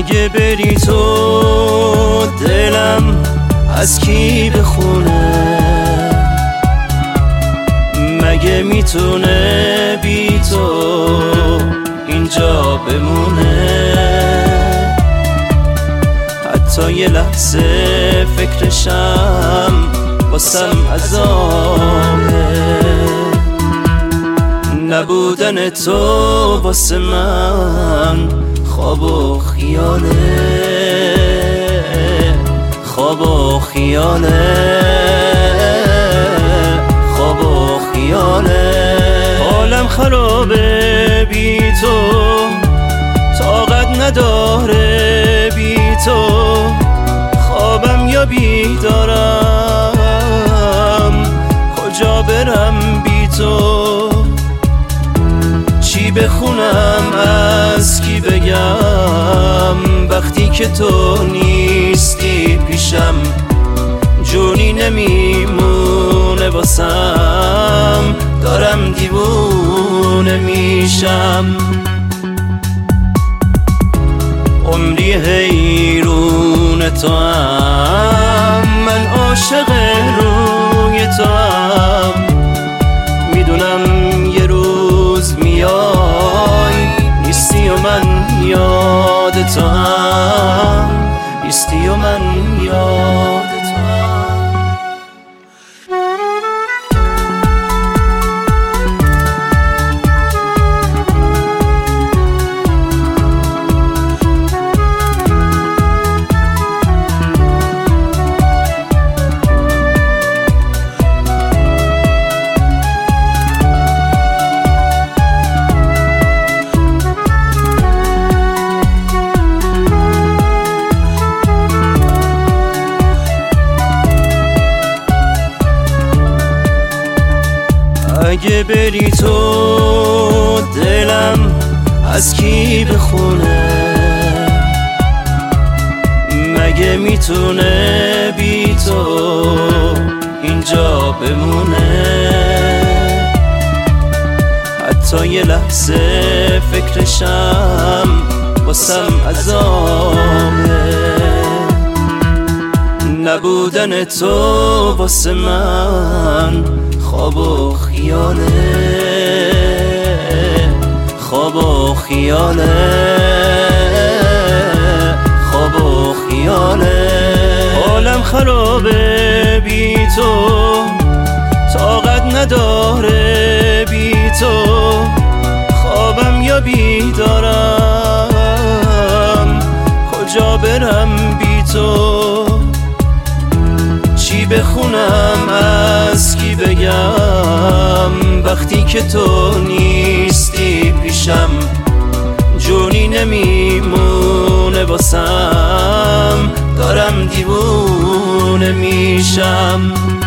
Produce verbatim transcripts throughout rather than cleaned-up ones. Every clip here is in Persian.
اگه بری تو دلم از کی بخونه؟ مگه میتونه بی تو اینجا بمونه؟ حتی یه لحظه فکرشم واسم عذابه. نبودن تو واسه من خواب و خیاله، خواب و خیاله، خواب و خیاله. حالم خرابه بی تو، طاقت نداره بی تو. خوابم یا بیدارم، کجا برم بی تو؟ چی بخونم از کی بگم وقتی که تو نیستی پیشم؟ جونی نمیمونه واسم، دارم دیوونه میشم. عمری حیرون تو هم، من عاشق روی تو هم. میدونم یه روز میای نیستی و من یاد تو هم، نیستی و من یاد تو هم. اگه بری تو دلم از کی بخونه؟ مگه میتونه بی تو اینجا بمونه؟ حتی یه لحظه فکرشم واسم عذابه. نبودن تو واسه من خواب و خیاله، خواب و خیاله، خواب و خیاله. حالم خرابه بی تو، طاقت نداره بی تو. خوابم یا بیدارم، کجا برم بی تو؟ چی بخونم از کی بگم وقتی که تو نیستی پیشم؟ جونی نمیمونه واسم، دارم دیوونه میشم.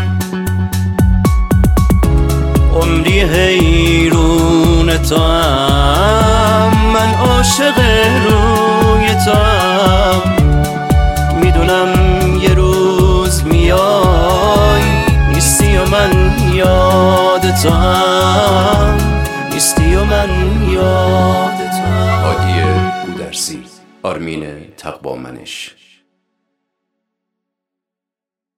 عمری حیرون تو هم، من عاشق روی تو هم. میدونم یه روز میای نیستی و من یاد تو هم، نیستی و من یاد تو هم. هادی گودرزی، آرمین تقوامنش.